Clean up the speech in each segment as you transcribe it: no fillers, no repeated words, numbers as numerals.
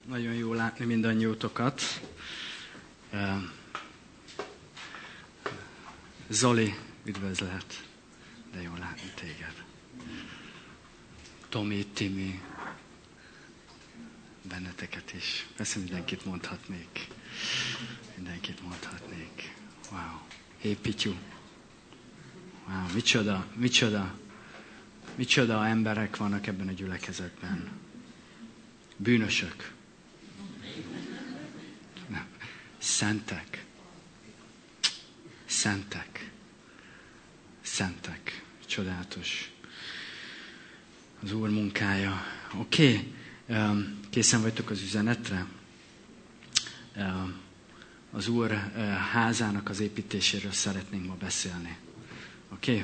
Nagyon jó látni mindannyiótokat. Zoli, üdvözlet. De jó látni téged. Tomi, Timi, benneteket is. Persze mindenkit mondhatnék. Wow. Hey, Pityu. Wow, micsoda emberek vannak ebben a gyülekezetben. Bűnösök. Nem. Szentek. Csodálatos. Az Úr munkája. Oké. Készen vagytok az üzenetre? Az Úr házának az építéséről szeretnénk ma beszélni. Oké,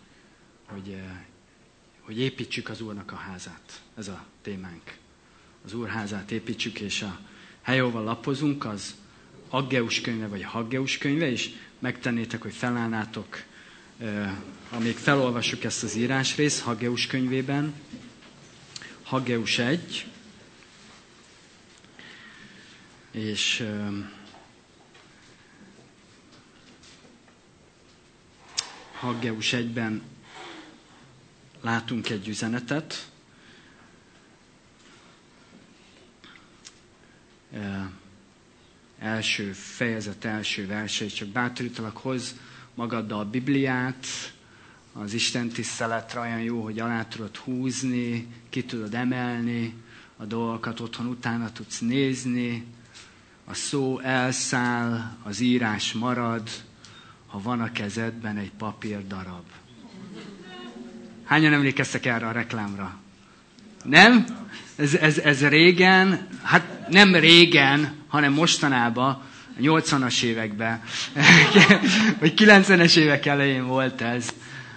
hogy építsük az Úrnak a házát. Ez a témánk. Az Úr házát építsük, és a hely, ahol lapozunk, az Aggeus könyve, vagy Haggeus könyve, és megtennétek, hogy felállnátok, amíg felolvassuk ezt az írásrészt Haggeus könyvében. Haggeus 1, és Haggeus 1-ben látunk egy üzenetet. Első fejezet, első verse, és csak bátorítalak, hozz magaddal a Bibliát, az Isten tiszteletre olyan jó, hogy alá tudod húzni, ki tudod emelni a dolgokat, otthon utána tudsz nézni, a szó elszáll, az írás marad, ha van a kezedben egy papírdarab. Hányan emlékeztek erre a reklámra? Nem? Ez régen, hát nem régen, hanem mostanában, a 80-as években, vagy 90-es évek elején volt ez,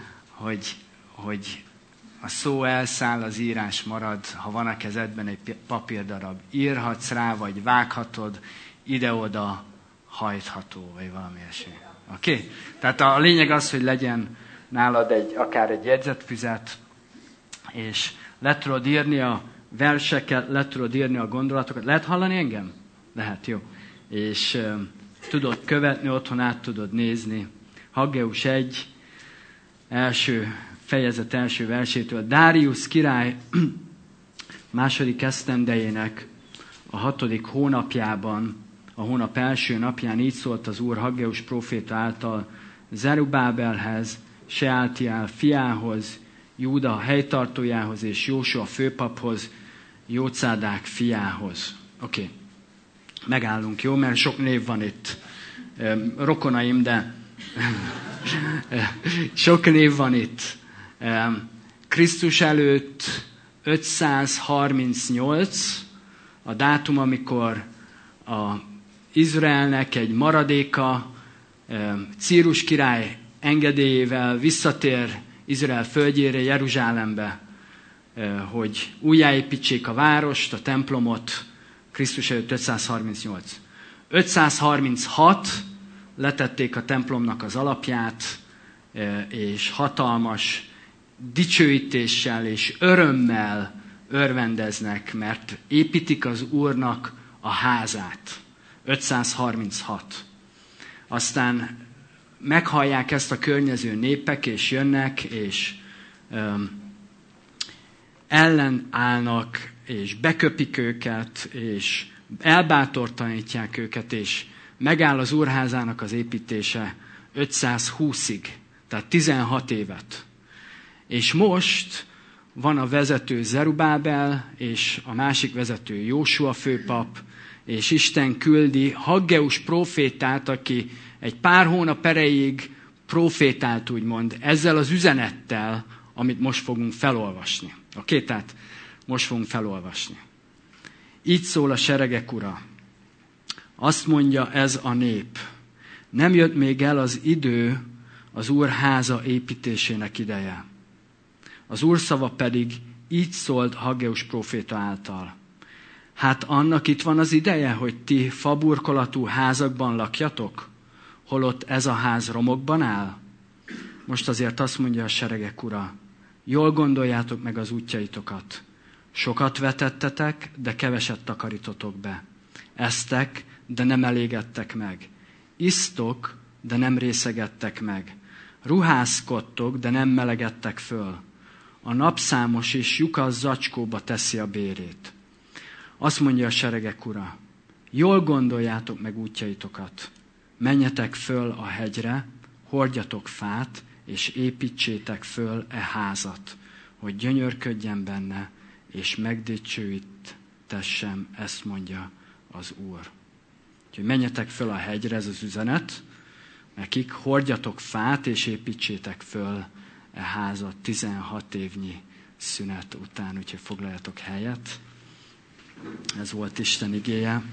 hogy a szó elszáll, az írás marad, ha van a kezedben egy papírdarab. Írhatsz rá, vagy vághatod, ide-oda hajtható, vagy valami ilyesmi. Oké? Tehát a lényeg az, hogy legyen nálad akár egy jegyzetfüzet, és le tudod írni a verseket, le tudod írni a gondolatokat. Lehet hallani engem? Lehet, jó. És tudod követni, otthon át tudod nézni. Haggeus 1, első fejezet, első versétől. Dáriusz király második esztendejének a 6. hónapjában, a hónap első napján így szólt az Úr Haggeus próféta által Zerubábelhez, Seáltiel fiához, Júda helytartójához és Jósua főpaphoz, Jócádák fiához. Oké. Megállunk, jó? Mert sok név van itt. Rokonaim, de sok név van itt. Krisztus előtt 538 a dátum, amikor a Izraelnek egy maradéka Círus király engedélyével visszatér Izrael földjére, Jeruzsálembe, hogy újjáépítsék a várost, a templomot, Krisztus előtt 538. 536 letették a templomnak az alapját, és hatalmas dicsőítéssel és örömmel örvendeznek, mert építik az Úrnak a házát. 536. Aztán meghallják ezt a környező népek, és jönnek, és ellenállnak, és beköpik őket, és elbátortalanítják őket, és megáll az Úrházának az építése 520-ig, tehát 16 évet. És most van a vezető Zerubábel, és a másik vezető Jósua főpap, és Isten küldi Haggeus prófétát, aki egy pár hónap erejéig prófétált, úgymond, ezzel az üzenettel, amit most fogunk felolvasni. Oké, tehát most fogunk felolvasni. Így szól a seregek Ura. Azt mondja ez a nép. Nem jött még el az idő, az Úr háza építésének ideje. Az Úr szava pedig így szólt Haggeus próféta által. Hát annak itt van az ideje, hogy ti faburkolatú házakban lakjatok, holott ez a ház romokban áll? Most azért azt mondja a seregek Ura, jól gondoljátok meg az útjaitokat. Sokat vetettetek, de keveset takarítotok be. Esztek, de nem elégedtek meg. Isztok, de nem részegedtek meg. Ruházkodtok, de nem melegedtek föl. A napszámos és lyukas zacskóba teszi a bérét. Azt mondja a seregek ura, jól gondoljátok meg útjaitokat. Menjetek föl a hegyre, hordjatok fát, és építsétek föl e házat, hogy gyönyörködjen benne, és megdicsőítessem, ezt mondja az Úr. Úgyhogy menjetek föl a hegyre, ez az üzenet, nekik hordjatok fát, és építsétek föl e házat 16 évnyi szünet után, úgyhogy foglaljatok helyet. Ez volt Isten igéje.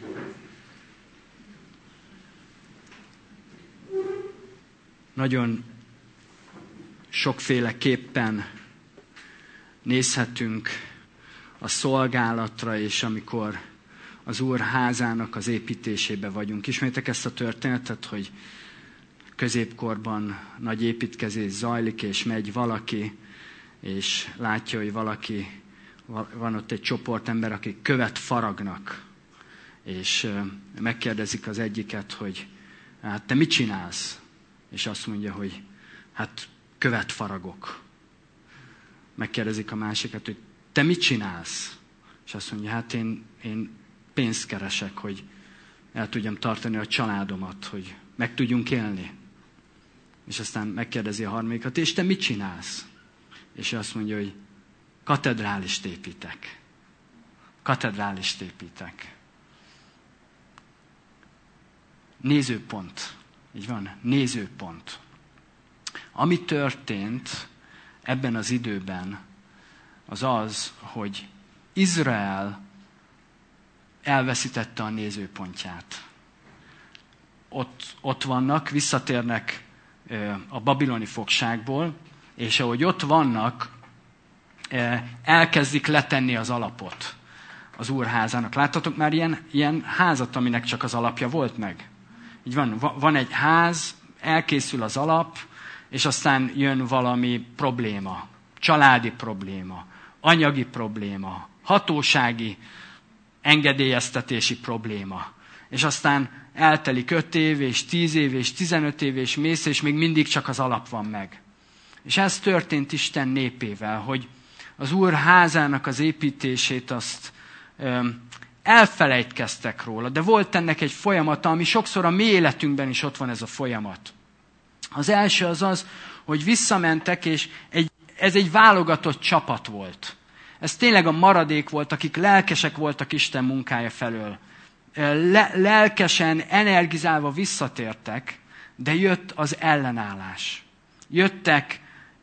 Nagyon sokféleképpen nézhetünk a szolgálatra, és amikor az Úr házának az építésébe vagyunk. Ismeritek ezt a történetet, hogy középkorban nagy építkezés zajlik, és megy valaki, és látja, hogy van ott egy csoport ember, akik követ faragnak, és megkérdezik az egyiket, hogy hát te mit csinálsz? És azt mondja, hogy hát követ faragok. Megkérdezik a másikat, hogy te mit csinálsz? És azt mondja, hát én pénzt keresek, hogy el tudjam tartani a családomat, hogy meg tudjunk élni. És aztán megkérdezi a harmadikat, és te mit csinálsz? És ő azt mondja, hogy katedrálist építek. Katedrálist építek. Nézőpont. Így van, nézőpont. Ami történt ebben az időben, az az, hogy Izrael elveszítette a nézőpontját. Ott vannak, visszatérnek a babiloni fogságból, és ahogy ott vannak, elkezdik letenni az alapot az Úrházának. Láttatok már ilyen házat, aminek csak az alapja volt meg? Így van egy ház, elkészül az alap, és aztán jön valami probléma, családi probléma, anyagi probléma, hatósági engedélyeztetési probléma. És aztán eltelik 5 év, és 10 év, és 15 év, és mész, és még mindig csak az alap van meg. És ez történt Isten népével, hogy az Úr házának az építését azt elfelejtkeztek róla, de volt ennek egy folyamata, ami sokszor a mi életünkben is ott van ez a folyamat. Az első az, hogy visszamentek, és ez egy válogatott csapat volt. Ez tényleg a maradék volt, akik lelkesek voltak Isten munkája felől. Lelkesen, energizálva visszatértek, de jött az ellenállás. Jöttek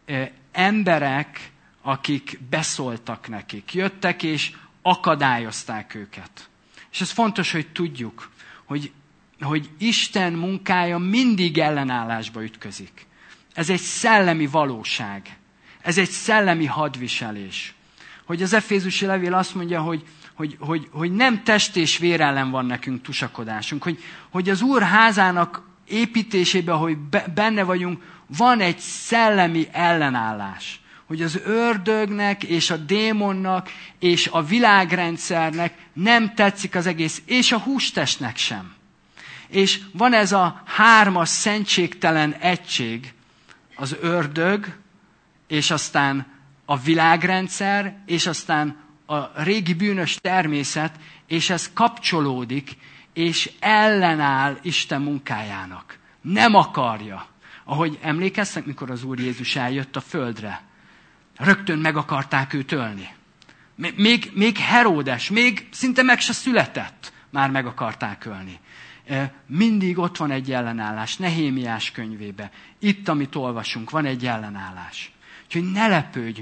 emberek, akik beszóltak nekik. Jöttek és akadályozták őket. És ez fontos, hogy tudjuk, hogy Isten munkája mindig ellenállásba ütközik. Ez egy szellemi valóság. Ez egy szellemi hadviselés. Hogy az Efézusi levél azt mondja, hogy nem test és vér ellen van nekünk tusakodásunk. Hogy az Úr házának építésében, ahogy benne vagyunk, van egy szellemi ellenállás. Hogy az ördögnek és a démonnak és a világrendszernek nem tetszik az egész, és a hústestnek sem. És van ez a 3 szentségtelen egység, az ördög, és aztán a világrendszer, és aztán a régi bűnös természet, és ez kapcsolódik, és ellenáll Isten munkájának. Nem akarja. Ahogy emlékeztek, mikor az Úr Jézus eljött a földre? Rögtön meg akarták őt ölni. Még Heródes, még szinte meg se született, már meg akarták ölni. Mindig ott van egy ellenállás, Nehémiás könyvébe. Itt, amit olvasunk, van egy ellenállás. Úgyhogy ne lepődj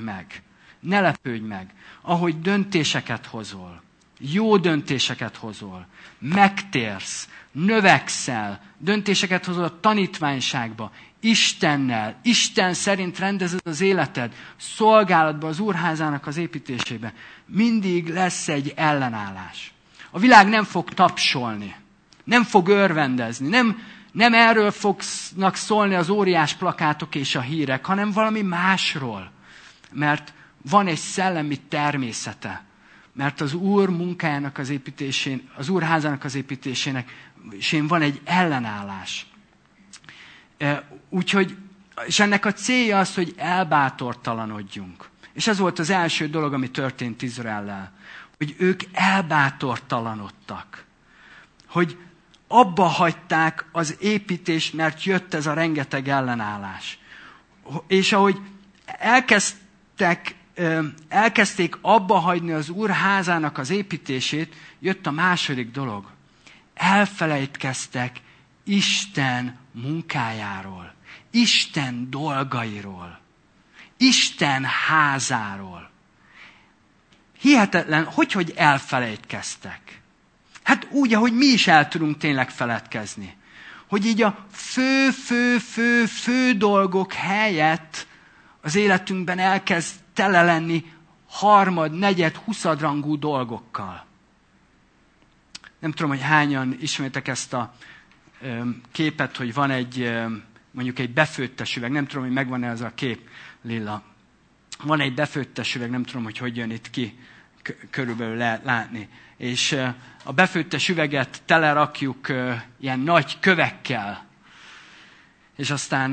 meg, ahogy döntéseket hozol, jó döntéseket hozol, megtérsz, növekszel, döntéseket hozol a tanítványságba, Istennel, Isten szerint rendezed az életed, szolgálatba, az Úrházának az építésébe. Mindig lesz egy ellenállás. A világ nem fog tapsolni, nem fog örvendezni, nem erről fognak szólni az óriás plakátok és a hírek, hanem valami másról. Mert van egy szellemi természete. Mert az Úr munkájának az építésén, az Úr házának az építésének van egy ellenállás. Úgyhogy, és ennek a célja az, hogy elbátortalanodjunk. És ez volt az első dolog, ami történt Izraellel. Hogy ők elbátortalanodtak. Hogy abba hagyták az építést, mert jött ez a rengeteg ellenállás. És ahogy elkezdték abba hagyni az Úr házának az építését, jött a második dolog. Elfelejtkeztek Isten munkájáról, Isten dolgairól, Isten házáról. Hihetetlen, hogy elfelejtkeztek. Hát úgy, ahogy mi is el tudunk tényleg feledkezni. Hogy így a fő dolgok helyett az életünkben elkezd tele lenni harmad, negyed, huszadrangú dolgokkal. Nem tudom, hogy hányan ismertek ezt a képet, hogy van mondjuk egy befőttes üveg. Nem tudom, hogy megvan-e az a kép, Lilla. Van egy befőttes üveg, nem tudom, hogy jön itt ki, körülbelül lehet látni. És a befőttes üveget telerakjuk ilyen nagy kövekkel. És aztán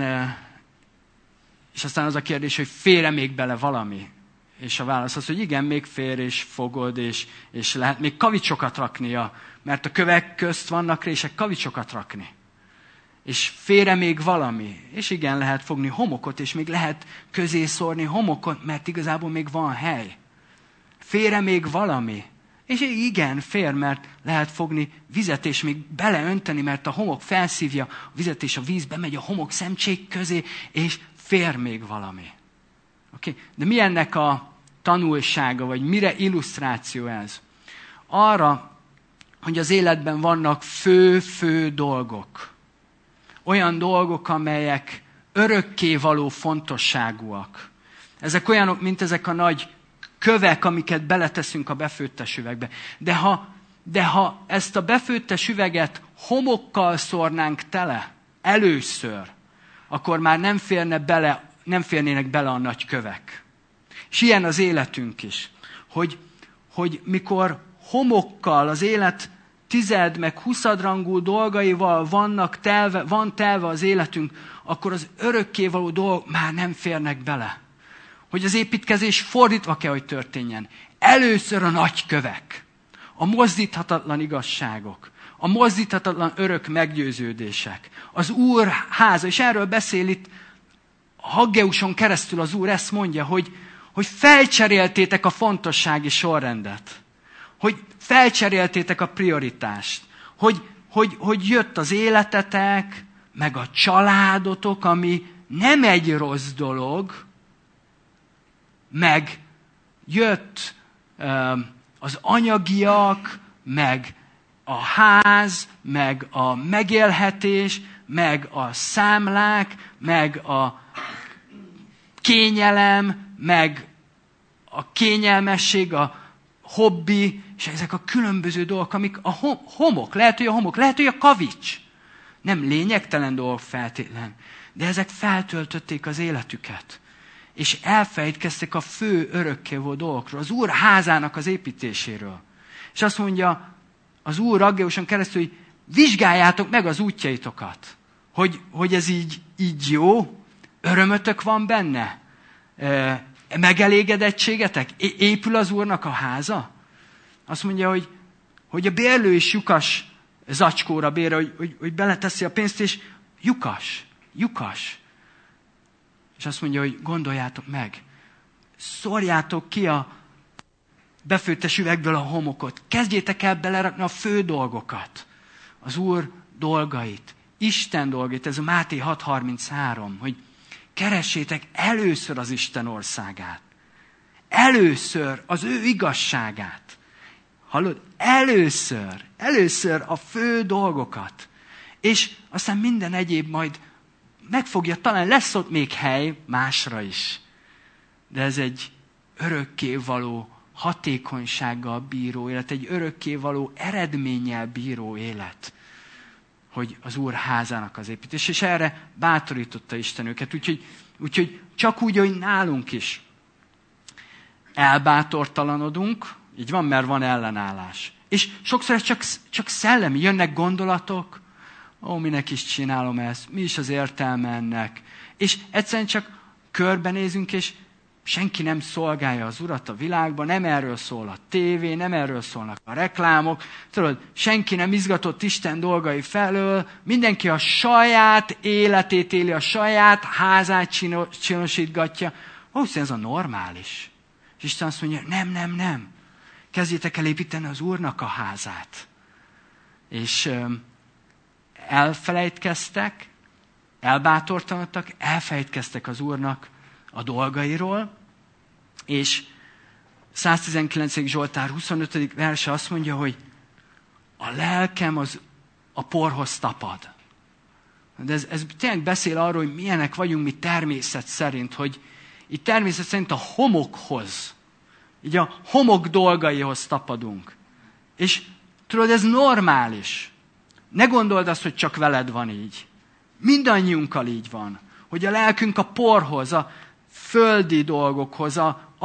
az a kérdés, hogy fér-e még bele valami? És a válasz az, hogy igen, még fér, és fogod, és lehet még kavicsokat raknia, mert a kövek közt vannak rések, kavicsokat rakni. És fér-e még valami? És igen, lehet fogni homokot, és még lehet közé szórni homokot, mert igazából még van hely. Fér-e még valami? És igen, fér, mert lehet fogni vizet, és még beleönteni, mert a homok felszívja a vizet, és a víz bemegy a homok szemcsék közé, és fér még valami. Okay? De mi ennek a tanulsága, vagy mire illusztráció ez? Arra, hogy az életben vannak fő dolgok. Olyan dolgok, amelyek örökkévaló fontosságúak. Ezek olyanok, mint ezek a nagy kövek, amiket beleteszünk a befőttes üvegbe. De ha ezt a befőttes üveget homokkal szórnánk tele először, akkor már nem férnének bele a nagy kövek. És ilyen az életünk is. Hogy mikor homokkal az élet 10 meg 20 rangú dolgaival van telve az életünk, akkor az örökkévaló dolgok már nem férnek bele. Hogy az építkezés fordítva kell, hogy történjen. Először a nagy kövek, a mozdíthatatlan igazságok, a mozdíthatatlan örök meggyőződések, az Úr háza, és erről beszél itt Haggeuson keresztül az Úr, ezt mondja, hogy felcseréltétek a fontossági sorrendet, hogy felcseréltétek a prioritást, hogy jött az életetek, meg a családotok, ami nem egy rossz dolog, meg jött az anyagiak, meg a ház, meg a megélhetés, meg a számlák, meg a kényelem, meg a kényelmesség, a hobbi, és ezek a különböző dolgok, amik a homok, lehet, hogy a kavics. Nem lényegtelen dolgok feltétlen, de ezek feltöltötték az életüket. És elfelejtkeztek a fő örökkévaló dolgokról, az Úr házának az építéséről. És azt mondja az Úr Haggeuson keresztül, hogy vizsgáljátok meg az útjaitokat. Hogy ez így jó, örömötök van benne, megelégedettségetek, épül az Úrnak a háza. Azt mondja, hogy a bérlő is lyukas zacskóra bérel, hogy beleteszi a pénzt, és lyukas. És azt mondja, hogy gondoljátok meg, szórjátok ki a befőttes üvegből a homokot, kezdjétek el belerakni a fő dolgokat, az Úr dolgait, Isten dolgait, ez a Máté 6.33, hogy keressétek először az Isten országát, először az ő igazságát. Hallod? Először a fő dolgokat. És aztán minden egyéb majd meg fogja találni, lesz ott még hely másra is. De ez egy örökkévaló hatékonysággal bíró élet, egy örökkévaló eredménnyel bíró élet, hogy az Úr házának az építés. És erre bátorította Isten őket. Úgyhogy csak úgy, hogy nálunk is. elbátortalanodunk, így van, mert van ellenállás. És sokszor ez csak szellemi, jönnek gondolatok, minek is csinálom ezt, mi is az értelme ennek. És egyszerűen csak körbenézünk, és senki nem szolgálja az Urat a világban, nem erről szól a tévé, nem erről szólnak a reklámok, tudod, senki nem izgatott Isten dolgai felől, mindenki a saját életét éli, a saját házát csinosítgatja. Valószínűleg ez a normális. És Isten azt mondja, nem. Kezdjétek el építeni az Úrnak a házát. És elfelejtkeztek, elbátortalanodtak, elfelejtkeztek az Úrnak a dolgairól, és 119. Zsoltár 25. verse azt mondja, hogy a lelkem az a porhoz tapad. De ez tényleg beszél arról, hogy milyenek vagyunk mi természet szerint, hogy itt természet szerint a homokhoz, így a homok dolgaihoz tapadunk. És tudod, ez normális. Ne gondold azt, hogy csak veled van így. Mindannyiunkkal így van. Hogy a lelkünk a porhoz, a földi dolgokhoz,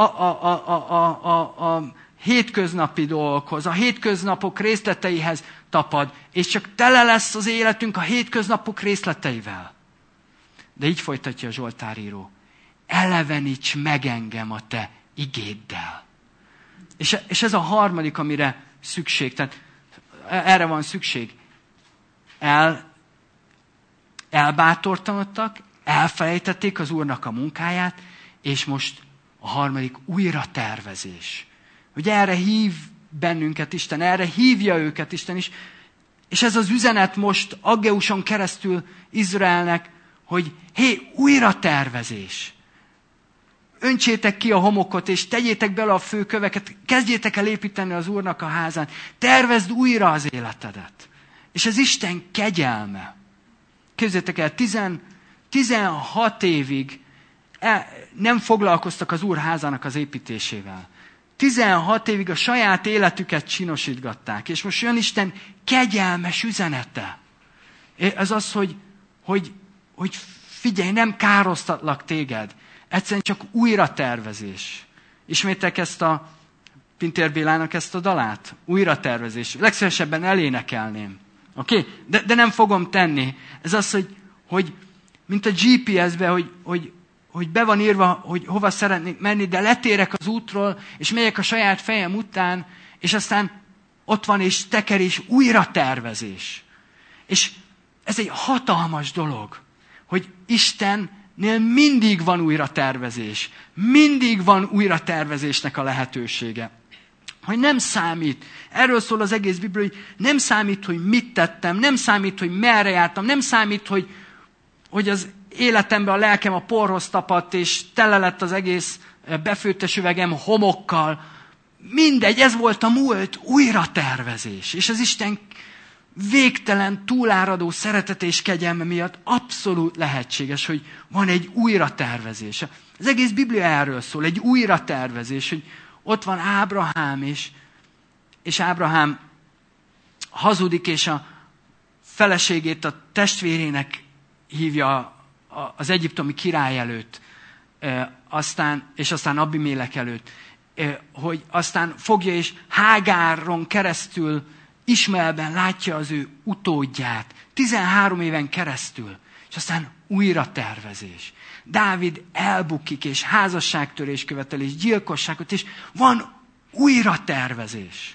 a hétköznapi dolgokhoz, a hétköznapok részleteihez tapad, és csak tele lesz az életünk a hétköznapok részleteivel. De így folytatja a Zsoltáríró. Eleveníts meg engem a te igéddel. És ez a harmadik, amire szükség. Tehát erre van szükség. Elbátortalanodtak, elfelejtették az Úrnak a munkáját, és most a harmadik újra tervezés. Ugye erre hív bennünket Isten, erre hívja őket Isten is, és ez az üzenet most Aggeuson keresztül Izraelnek, hogy újra tervezés. Öntsétek ki a homokot, és tegyétek bele a főköveket, kezdjétek el építeni az Úrnak a házán, tervezd újra az életedet. És ez Isten kegyelme. Képzeljétek el, 16 évig nem foglalkoztak az Úr házának az építésével. 16 évig a saját életüket csinosítgatták. És most jön Isten kegyelmes üzenete. Ez az, hogy figyelj, nem károsztatlak téged. Egyszerűen csak újra tervezés. Ismétek ezt a Pintér Bélának ezt a dalát? Újra tervezés. Legszívesebben elénekelném. Oké? De nem fogom tenni. Ez az, hogy mint a GPS-be, hogy be van írva, hogy hova szeretnék menni, de letérek az útról, és megyek a saját fejem után, és aztán ott van, és tekerés, újra tervezés. És ez egy hatalmas dolog, hogy Istennél mindig van újra tervezés. Mindig van újra tervezésnek a lehetősége. Hogy nem számít. Erről szól az egész Biblia, hogy nem számít, hogy mit tettem, nem számít, hogy merre jártam, nem számít, hogy az életemben a lelkem a porhoz tapadt, és tele lett az egész befőttes üvegem homokkal. Mindegy, ez volt a múlt, újra tervezés. És az Isten végtelen, túláradó szeretete és kegyelme miatt abszolút lehetséges, hogy van egy újra tervezés. Az egész Biblia erről szól, egy újra tervezés, hogy ott van Ábrahám, és Ábrahám hazudik, és a feleségét a testvérének hívja az egyiptomi király előtt, és aztán Abimélek előtt, hogy aztán fogja, és Hágáron keresztül Ismaelben látja az ő utódját, 13 éven keresztül, és aztán újra tervezés. Dávid elbukik, és házasságtörés követel, és gyilkosságot, és van újra tervezés.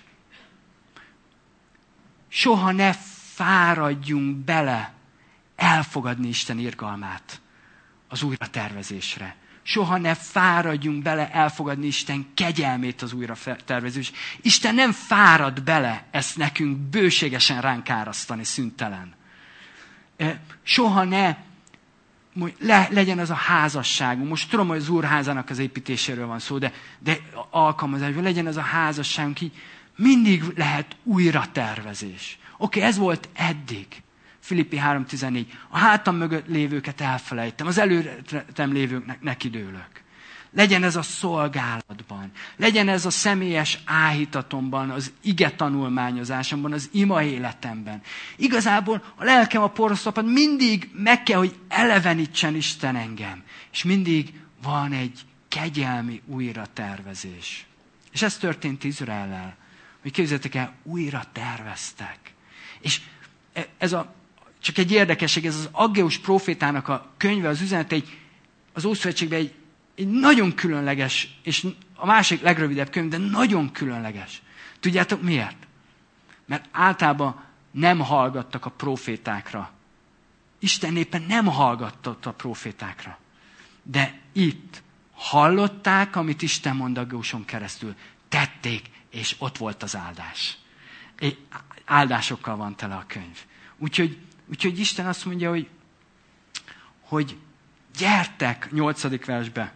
Soha ne fáradjunk bele elfogadni Isten irgalmát az újra tervezésre. Soha ne fáradjunk bele elfogadni Isten kegyelmét az újra tervezésre. Isten nem fárad bele ezt nekünk bőségesen ránk árasztani, szüntelen. Soha ne legyen az a házasságunk. Most tudom, hogy az Úrházának az építéséről van szó, de alkalmazásban legyen az a házasságunk, így mindig lehet újra tervezés. Oké, ez volt eddig. Filippi 3.14. A hátam mögött lévőket elfelejtem, az előttem lévőknek nekidőlök. Legyen ez a szolgálatban, legyen ez a személyes áhítatomban, az ige tanulmányozásomban, az ima életemben. Igazából a lelkem a porhoz tapad, mindig meg kell, hogy elevenítsen Isten engem. És mindig van egy kegyelmi újratervezés. És ez történt Izraellel, hogy képzeljétek el, újra terveztek. És csak egy érdekesség, ez az Aggeus prófétának a könyve, az üzenete az Ószövetségben egy nagyon különleges, és a másik legrövidebb könyv, de nagyon különleges. Tudjátok miért? Mert általában nem hallgattak a prófétákra. Isten népe nem hallgatott a prófétákra. De itt hallották, amit Isten mond Aggeuson keresztül. Tették, és ott volt az áldás. Áldásokkal van tele a könyv. Úgyhogy Isten azt mondja, hogy gyertek, 8. versbe.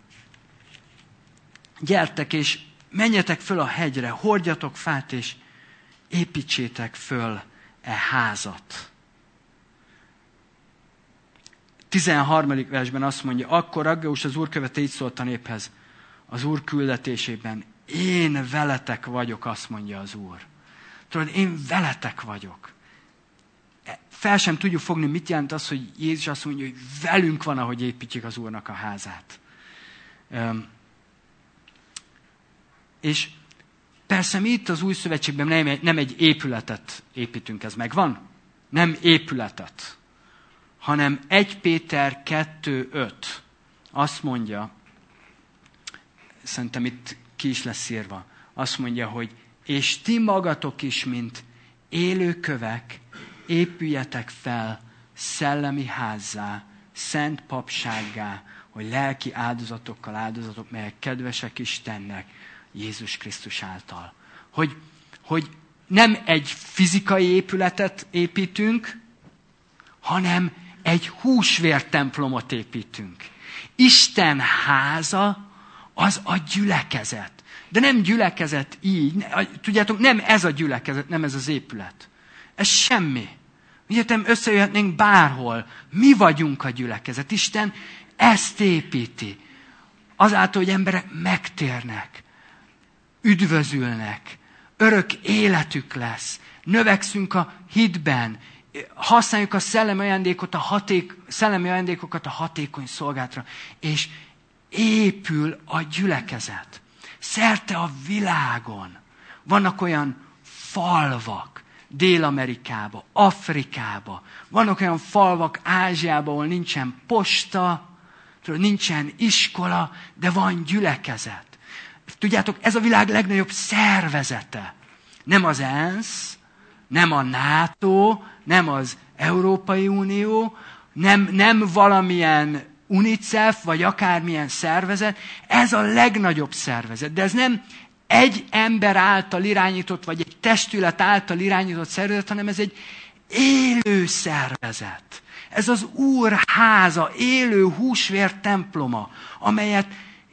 Gyertek, és menjetek föl a hegyre, hordjatok fát, és építsétek föl házat. 13. versben azt mondja, akkor Aggeus az Úr követe így szólt a néphez, az Úr küldetésében, én veletek vagyok, azt mondja az Úr. Tudod, én veletek vagyok. Fel sem tudjuk fogni, mit jelent az, hogy Jézus azt mondja, hogy velünk van, ahogy építjük az Úrnak a házát. És persze mi itt az Új Szövetségben nem egy épületet építünk, ez megvan? Nem épületet, hanem 1 Péter 2:5 azt mondja, szerintem itt ki is lesz írva, azt mondja, hogy és ti magatok is, mint élő kövek, épüljetek fel szellemi házzá, szent papsággá, hogy lelki áldozatok, melyek kedvesek Istennek, Jézus Krisztus által. Hogy nem egy fizikai épületet építünk, hanem egy húsvértemplomot építünk. Isten háza az a gyülekezet. De nem gyülekezet így. Tudjátok, nem ez a gyülekezet, nem ez az épület. Ez semmi. Egyetem összejöhetnénk bárhol. Mi vagyunk a gyülekezet. Isten ezt építi. Azáltal, hogy emberek megtérnek, üdvözülnek, örök életük lesz, növekszünk a hitben, használjuk a szellemi ajándékokat a hatékony szolgálatra, és épül a gyülekezet. Szerte a világon vannak olyan falvak, Dél-Amerikában, Afrikában, vannak olyan falvak Ázsiában, ahol nincsen posta, nincsen iskola, de van gyülekezet. Tudjátok, ez a világ legnagyobb szervezete. Nem az ENSZ, nem a NATO, nem az Európai Unió, nem valamilyen UNICEF, vagy akármilyen szervezet. Ez a legnagyobb szervezet. De ez nem egy ember által irányított, vagy egy testület által irányított szervezet, hanem ez egy élő szervezet. Ez az Úr háza, élő húsvér temploma, amelyet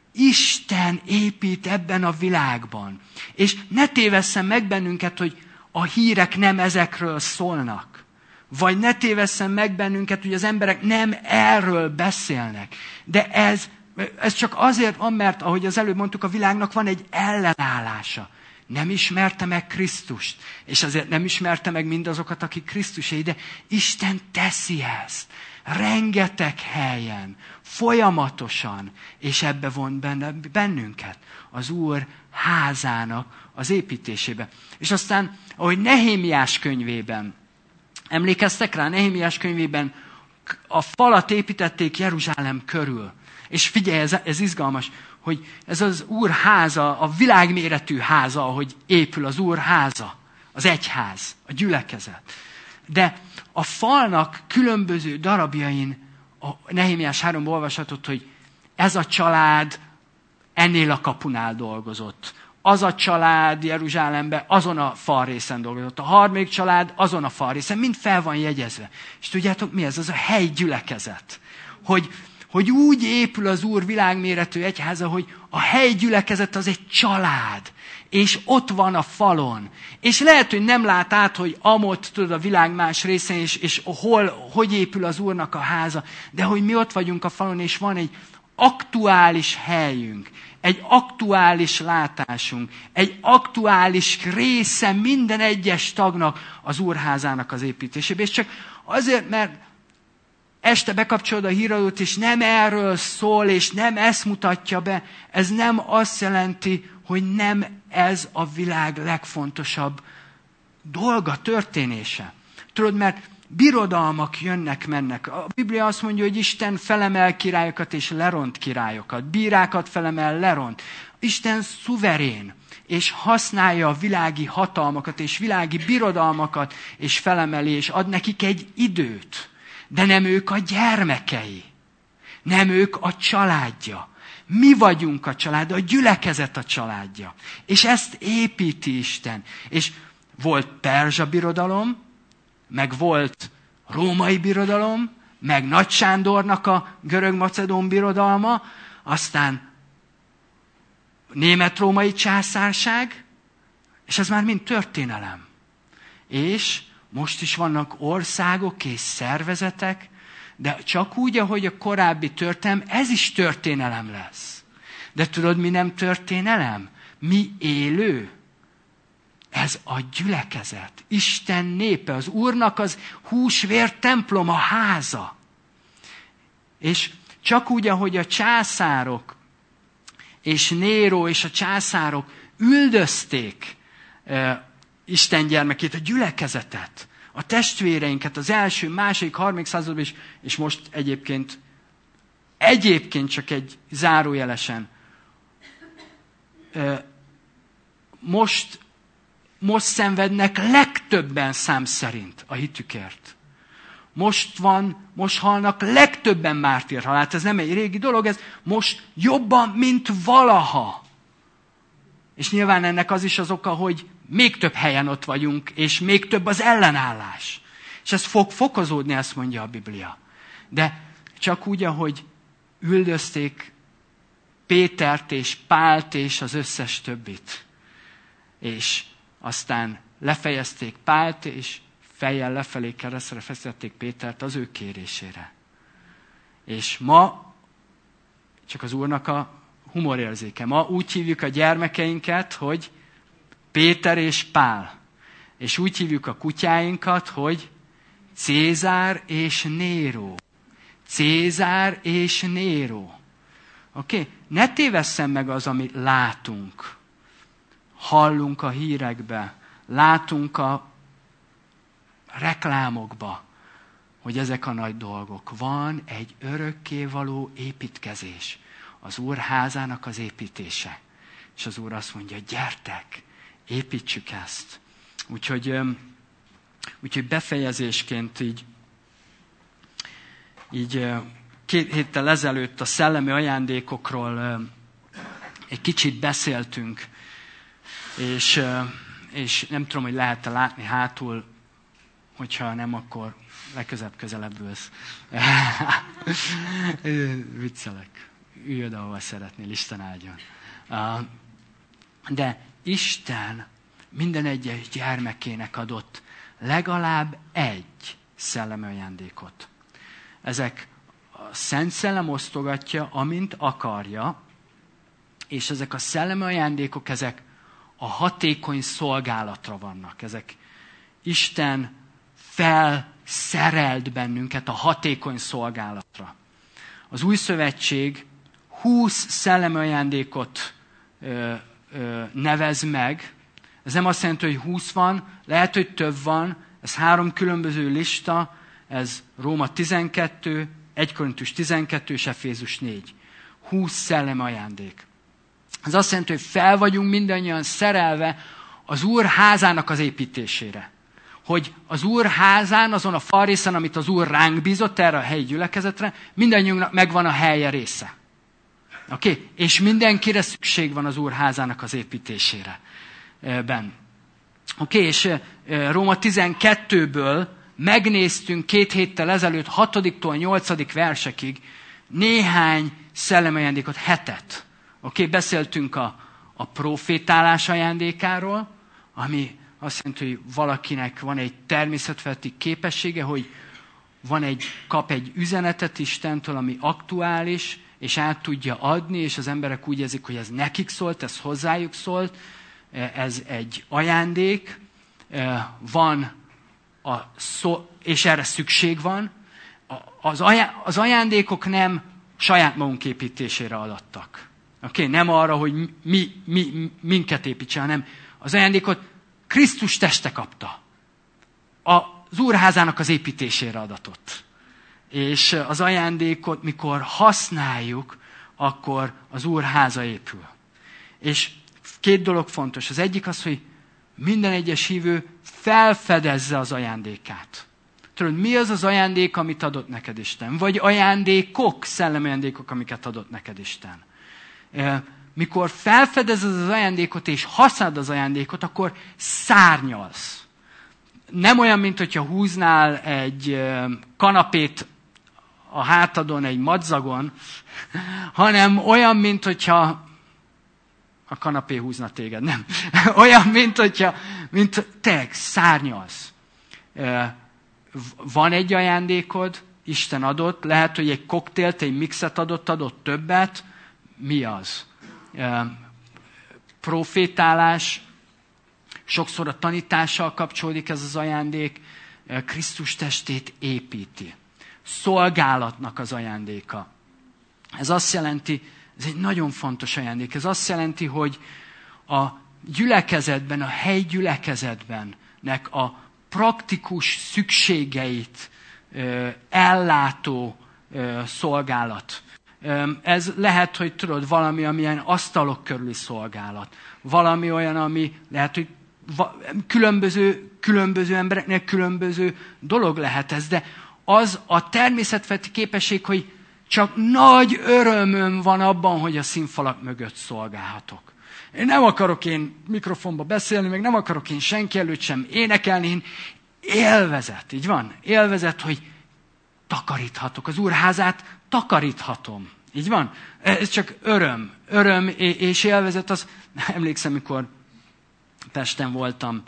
Isten épít ebben a világban. És ne tévesszen meg bennünket, hogy a hírek nem ezekről szólnak. Vagy ne tévesszen meg bennünket, hogy az emberek nem erről beszélnek. De ez csak azért van, mert, ahogy az előbb mondtuk, a világnak van egy ellenállása. Nem ismerte meg Krisztust, és azért nem ismerte meg mindazokat, akik Krisztusé, de Isten teszi ezt. Rengeteg helyen, folyamatosan, és ebbe von bennünket az Úr házának az építésébe. És aztán, ahogy Nehémiás könyvében, emlékeztek rá, Nehémiás könyvében a falat építették Jeruzsálem körül. És figyelj, ez izgalmas, hogy ez az Úr háza, a világméretű háza, ahogy épül az Úr háza, az egyház, a gyülekezet. De a falnak különböző darabjain, a Nehémiás 3-ban olvashatott, hogy ez a család ennél a kapunál dolgozott. Az a család Jeruzsálemben azon a falrészen dolgozott. A harmadik család azon a falrészen. Mind fel van jegyezve. És tudjátok mi ez? Az a helyi gyülekezet. Hogy úgy épül az Úr világméretű egyháza, hogy a helyi gyülekezet az egy család. És ott van a falon. És lehet, hogy nem lát át, hogy amott, tudod, a világ más részén, és hogy épül az Úrnak a háza. De hogy mi ott vagyunk a falon, és van egy aktuális helyünk, egy aktuális látásunk, egy aktuális része minden egyes tagnak az Úrházának az építésében. És csak azért, mert este bekapcsolod a híradót, és nem erről szól, és nem ezt mutatja be, ez nem azt jelenti, hogy nem ez a világ legfontosabb dolga, történése. Tudod, mert birodalmak jönnek, mennek. A Biblia azt mondja, hogy Isten felemel királyokat és leront királyokat. Bírákat felemel, leront. Isten szuverén, és használja a világi hatalmakat és világi birodalmakat, és felemeli, és ad nekik egy időt. De nem ők a gyermekei. Nem ők a családja. Mi vagyunk a család, a gyülekezet a családja. És ezt építi Isten. És volt perzsa birodalom, meg volt római birodalom, meg Nagy Sándornak a görög-macedón birodalma, aztán német-római császárság, és ez már mind történelem. És most is vannak országok és szervezetek, de csak úgy, ahogy a korábbi történelem, ez is történelem lesz. De tudod, mi nem történelem? Mi élő? Ez a gyülekezet. Isten népe, az Úrnak az húsvér templom, a háza. És csak úgy, ahogy a császárok és Néró és a császárok üldözték Isten gyermekét, a gyülekezetet, a testvéreinket az első, második, harmadik században is, és most egyébként csak egy zárójelesen. Most szenvednek legtöbben szám szerint a hitükért. Most halnak legtöbben mártírhalált. Ez nem egy régi dolog, ez most jobban, mint valaha. És nyilván ennek az is az oka, hogy még több helyen ott vagyunk, és még több az ellenállás. És ez fog fokozódni, ezt mondja a Biblia. De csak úgy, ahogy üldözték Pétert és Pált és az összes többit. És aztán lefejezték Pált, és fejjel lefelé keresztre feszették Pétert az ő kérésére. És ma, csak az Úrnak a humorérzéke, ma úgy hívjuk a gyermekeinket, hogy Péter és Pál. És úgy hívjuk a kutyáinkat, hogy Cézár és Néró. Cézár és Néró. Oké? Ne tévesszem meg az, amit látunk. Hallunk a hírekbe, látunk a reklámokba, hogy ezek a nagy dolgok. Van egy örökkévaló építkezés. Az Úr házának az építése. És az Úr azt mondja, gyertek, építsük ezt. Úgyhogy befejezésként így 2 héttel ezelőtt a szellemi ajándékokról egy kicsit beszéltünk, és nem tudom, hogy lehet-e látni hátul, hogyha nem, akkor legközelebb közelebb ülsz. Viccelek. Ülj oda, ahova szeretnél, Isten áldjon. De Isten minden egyes gyermekének adott legalább egy szellemi ajándékot. Ezek a Szent Szellem osztogatja, amint akarja, és ezek a szellemi ajándékok, ezek a hatékony szolgálatra vannak. Ezek Isten felszerelt bennünket a hatékony szolgálatra. Az Új Szövetség 20 szellemi ajándékot nevez meg. Ez nem azt jelenti, hogy 20 van, lehet, hogy több van. Ez 3 különböző lista, ez Róma 12, 1 Korintus 12 és Efézus 4. 20 szellemi ajándék. Ez azt jelenti, hogy fel vagyunk mindannyian szerelve az Úr házának az építésére. Hogy az Úr házán, azon a falrészen, amit az Úr ránk bízott erre a helyi gyülekezetre, mindannyiunknak megvan a helye része. Oké? És mindenkire szükség van az Úr házának az építésére. Oké? És Róma 12-ből megnéztünk 2 héttel ezelőtt 6-tól 8. versekig néhány szellemi ajándékot, 7. Oké? Beszéltünk a profétálás ajándékáról, ami azt jelenti, hogy valakinek van egy természetfeletti képessége, hogy kap egy üzenetet Istentől, ami aktuális, és át tudja adni, és az emberek úgy érzik, hogy ez nekik szólt, ez hozzájuk szólt, ez egy ajándék, és erre szükség van. az ajándékok nem saját magunk építésére adattak. Nem arra, hogy minket építsen, hanem az ajándékot Krisztus teste kapta. Az Úrházának az építésére adatott. És az ajándékot, mikor használjuk, akkor az Úrháza épül. És 2 dolog fontos. Az egyik az, hogy minden egyes hívő felfedezze az ajándékát. Tudod, mi az az ajándék, amit adott neked Isten? Vagy ajándékok, szellemi ajándékok, amiket adott neked Isten. Mikor felfedezed az ajándékot, és használod az ajándékot, akkor szárnyalsz. Nem olyan, mint hogyha húznál egy kanapét a hátadon, egy madzagon, hanem olyan, mint hogyha a kanapé húzna téged, nem. Olyan, mint te szárnyalsz. Van egy ajándékod, Isten adott, lehet, hogy egy koktélt, egy mixet adott többet. Mi az? Profétálás, sokszor a tanítással kapcsolódik ez az ajándék, Krisztus testét építi. Szolgálatnak az ajándéka. Ez azt jelenti, ez egy nagyon fontos ajándék, ez azt jelenti, hogy a gyülekezetben, a helyi gyülekezetbennek a praktikus szükségeit ellátó szolgálat. Ez lehet, hogy tudod, valami, amilyen asztalok körüli szolgálat. Valami olyan, ami lehet, hogy különböző embereknek különböző dolog lehet ez, de az a természetfeletti képesség, hogy csak nagy örömöm van abban, hogy a színfalak mögött szolgálhatok. Nem akarok mikrofonba beszélni, meg nem akarok senki előtt sem énekelni, én élvezet, így van? Élvezet, hogy takaríthatok. Az Úrházát takaríthatom. Így van? Ez csak öröm és élvezet. Az, emlékszem, mikor Pesten voltam,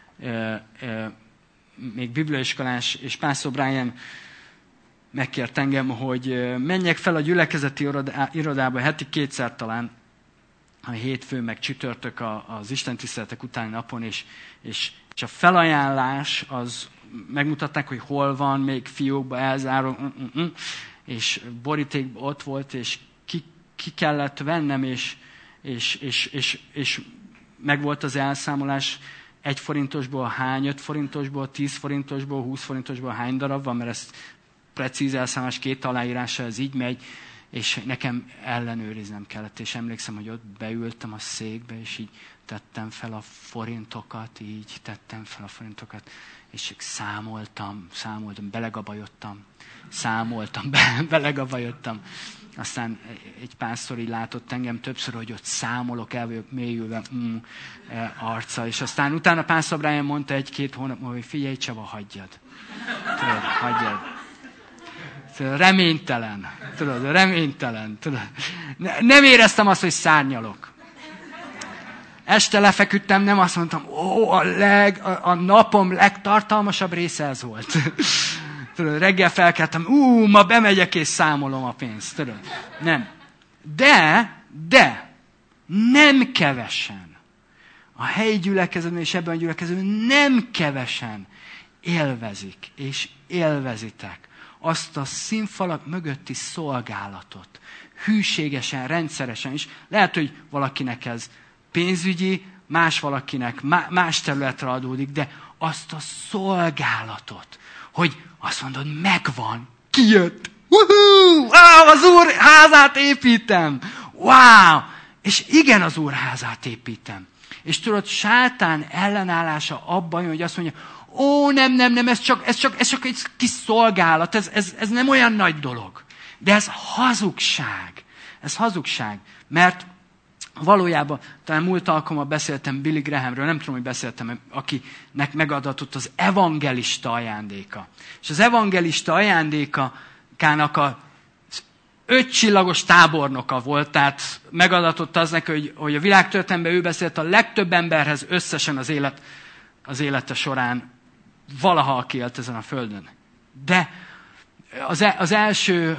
még bibliaiskolás, és Pásztor Brian megkért engem, hogy menjek fel a gyülekezeti irodába heti 2-szer talán, a hétfő meg csütörtök az istentiszteletek utáni napon, és a felajánlás az megmutatták, hogy hol van, még fiókba elzáró, és boríték ott volt, és ki kellett vennem, és meg volt az elszámolás 1 forintosból hány, 5 forintosból, 10 forintosból, 20 forintosból hány darab van, mert ez precíz elszámolás 2 aláírása, ez így megy, és nekem ellenőriznem kellett, és emlékszem, hogy ott beültem a székbe, és így tettem fel a forintokat, és csak számoltam, belegabajodtam. Aztán egy párszor így látott engem többször, hogy ott számolok, el vagyok mélyülve arccal, és aztán utána Pásztor Brian mondta 1-2 hónap múlva, hogy figyelj Csaba, hagyjad. Reménytelen. Nem éreztem azt, hogy szárnyalok. Este lefeküdtem, nem azt mondtam, a napom legtartalmasabb része ez volt. Reggel felkeltem, ma bemegyek és számolom a pénzt. Nem. De nem kevesen. A helyi gyülekezetben és ebben a gyülekezetben nem kevesen élvezik és élvezitek azt a színfalak mögötti szolgálatot. Hűségesen, rendszeresen is. Lehet, hogy valakinek ez pénzügyi, valakinek más területre adódik, de azt a szolgálatot, hogy azt mondod, megvan, kijött, az Úr házát építem, és igen, az Úr házát építem. És tudod, sátán ellenállása abban, hogy azt mondja, nem, ez csak egy kis szolgálat, ez nem olyan nagy dolog. De ez hazugság, mert valójában, talán múlt alkalommal beszéltem Billy Grahamről, nem tudom, hogy beszéltem, akinek megadatott az evangelista ajándéka. És az evangelista ajándékának az 5 csillagos tábornoka volt, tehát megadatott az neki, hogy a világtörténelemben ő beszélt a legtöbb emberhez összesen az élete során, valaha aki élt ezen a földön. De az első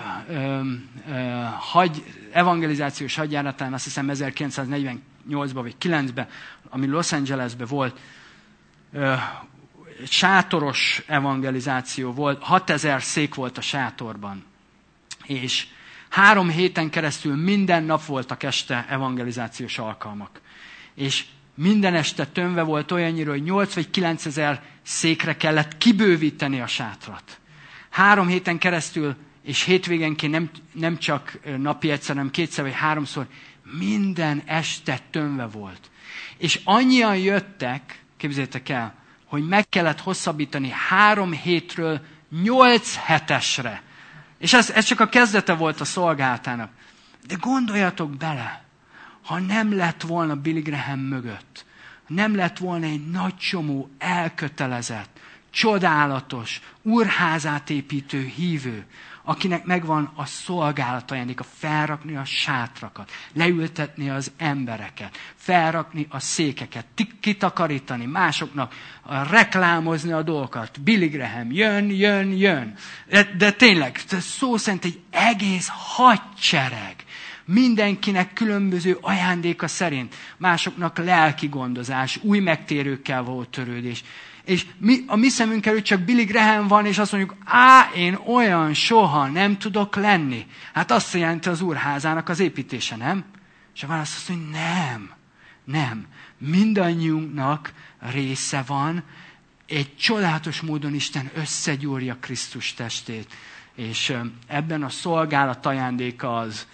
evangelizációs hadjáratán, azt hiszem 1948-ban vagy 9-ben, ami Los Angelesben volt, sátoros evangelizáció volt, 6000 szék volt a sátorban. És 3 héten keresztül minden nap voltak este evangelizációs alkalmak. És minden este tömve volt olyannyira, hogy 8 vagy 9 ezer székre kellett kibővíteni a sátrat. 3 héten keresztül, és hétvégenként nem csak napi egyszer, hanem 2-szer vagy 3-szor, minden este tömve volt. És annyian jöttek, képzeljétek el, hogy meg kellett hosszabbítani 3 hétről 8 hetesre. És ez csak a kezdete volt a szolgálatának. De gondoljatok bele, ha nem lett volna Billy Graham mögött, nem lett volna egy nagy csomó elkötelezett, csodálatos, úrházát építő hívő, akinek megvan a szolgálat ajándéka, felrakni a sátrakat, leültetni az embereket, felrakni a székeket, kitakarítani, másoknak reklámozni a dolgokat. Billy Graham, jön. De tényleg, szó szerint egy egész hadsereg. Mindenkinek különböző ajándéka szerint. Másoknak lelki gondozás, új megtérőkkel való törődés. És a mi szemünk előtt csak Billy Graham van, és azt mondjuk, én olyan soha nem tudok lenni. Hát azt jelenti az úrházának az építése, nem? És a válasz azt mondja, nem. Mindannyiunknak része van, egy csodálatos módon Isten összegyúrja Krisztus testét. És ebben a szolgálat ajándéka az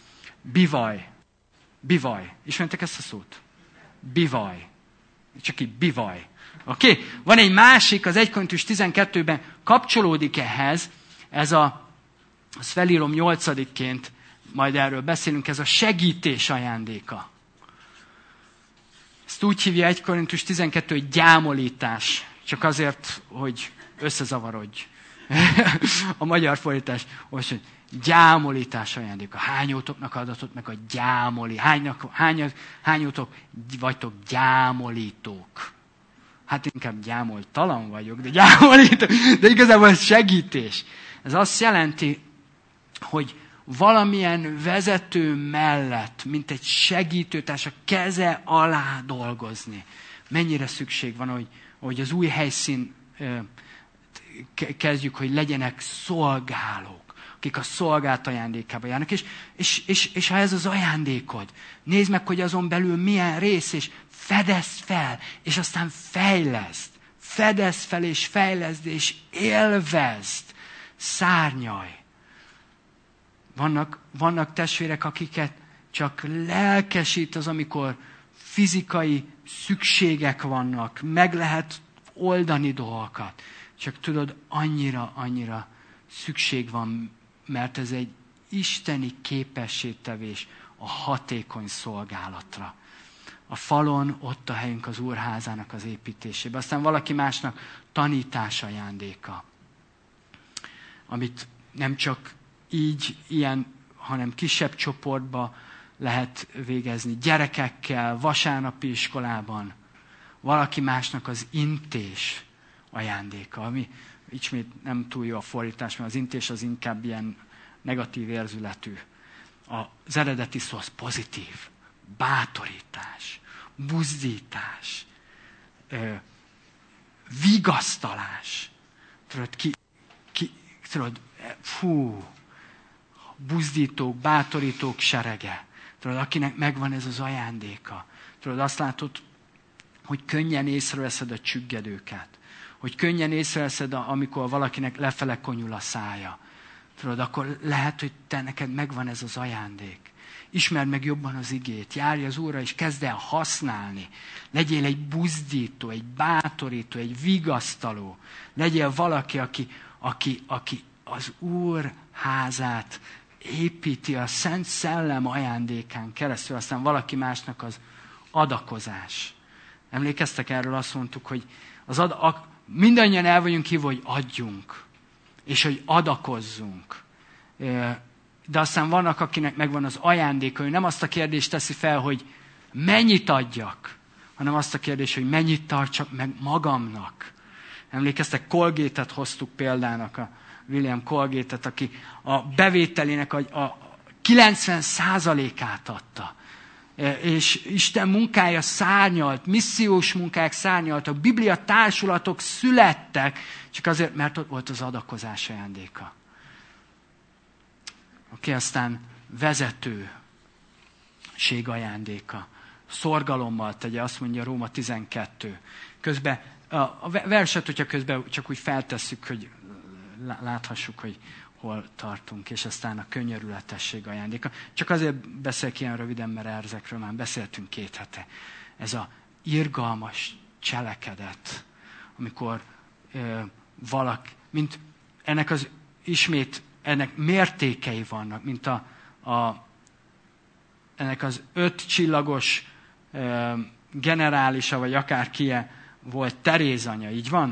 bivaj. Ismertek ezt a szót? Bivaj. Csak így bivaj. Oké? Van egy másik, az 1 Korintus 12-ben kapcsolódik ehhez, azt felírom 8-ként, majd erről beszélünk, ez a segítés ajándéka. Ezt úgy hívja 1 Korintus 12, hogy gyámolítás. Csak azért, hogy összezavarodj. A magyar fordítás, hogy gyámolítás ajándéka. Hányótoknak adatott meg a gyámoli? Hányótok vagytok gyámolítók? Hát inkább gyámoltalan vagyok, de gyámolítok. De igazából ez segítés. Ez azt jelenti, hogy valamilyen vezető mellett, mint egy segítőtárs a keze alá dolgozni. Mennyire szükség van, hogy az új helyszín kezdjük, hogy legyenek szolgálók, akik a szolgált ajándékába járnak. És ha ez az ajándékod, nézd meg, hogy azon belül milyen rész, és fedezd fel, és aztán fejleszd. Fedezd fel, és fejleszd, és élvezd. Szárnyalj. Vannak testvérek, akiket csak lelkesít az, amikor fizikai szükségek vannak, meg lehet oldani dolgokat. Csak tudod, annyira szükség van, mert ez egy isteni képességtevés a hatékony szolgálatra. A falon ott a helyünk az úrházának az építésében. Aztán valaki másnak tanítás ajándéka, amit nem csak ilyen, hanem kisebb csoportba lehet végezni. Gyerekekkel, vasárnapi iskolában. Valaki másnak az intés ajándéka, ami ismét nem túl jó a fordítás, mert az intés az inkább ilyen negatív érzületű. Az eredeti szó az pozitív. Bátorítás, buzdítás, vigasztalás. Buzdítók, bátorítók serege. Tudod, akinek megvan ez az ajándéka. Tudod, azt látod, hogy könnyen észreveszed a csüggedőket. Hogy könnyen észreveszed, amikor valakinek lefele konyul a szája. Tudod, akkor lehet, hogy neked megvan ez az ajándék. Ismerd meg jobban az igét, járj az Úrra, és kezd el használni. Legyél egy buzdító, egy bátorító, egy vigasztaló. Legyél valaki, aki az Úr házát építi a Szent Szellem ajándékán keresztül, aztán valaki másnak az adakozás. Emlékeztek erről, azt mondtuk, hogy mindannyian el vagyunk hívva, hogy adjunk, és hogy adakozzunk. De aztán vannak, akinek megvan az ajándéka, hogy nem azt a kérdést teszi fel, hogy mennyit adjak, hanem azt a kérdést, hogy mennyit tartsak meg magamnak. Emlékeztek, Colgate-et hoztuk példának, a William Colgate-et, aki a bevételének a 90%-át adta. és Isten munkája szárnyalt, missziós munkák szárnyaltak, Biblia társulatok születtek, csak azért, mert ott volt az adakozás ajándéka. Aztán vezetőség ajándéka. Szorgalommal tegye, azt mondja Róma 12. Közben a verset, hogyha közben csak úgy feltesszük, hogy láthassuk, hogy hol tartunk, és aztán a könyörületesség ajándéka. Csak azért beszélek ilyen röviden, mert ezekről már beszéltünk 2 hete. Ez a irgalmas cselekedet, amikor valaki, mint ennek az ismét, ennek mértékei vannak, mint ennek az 5 csillagos generálisa, vagy akárkie volt Teréz anya, így van?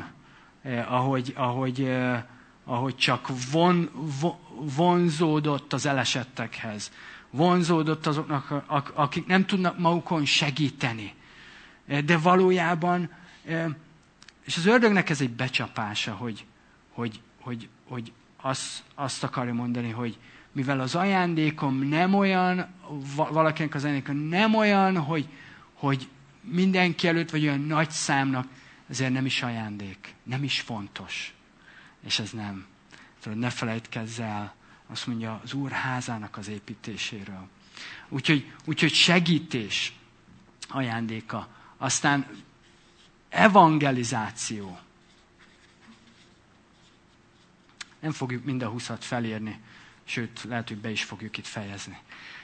Ahogy csak vonzódott az elesettekhez. Vonzódott azoknak, akik nem tudnak magukon segíteni. De valójában, és az ördögnek ez egy becsapása, hogy azt akarja mondani, hogy mivel az ajándékom nem olyan, valakinek az ajándékom nem olyan, hogy mindenki előtt, vagy olyan nagy számnak, ezért nem is ajándék, nem is fontos. És ez nem. Tudod, ne felejtkezz el, azt mondja, az Úr házának az építéséről. Úgyhogy segítés ajándéka. Aztán evangelizáció. Nem fogjuk mind a 20-at felírni, sőt, lehet, hogy be is fogjuk itt fejezni.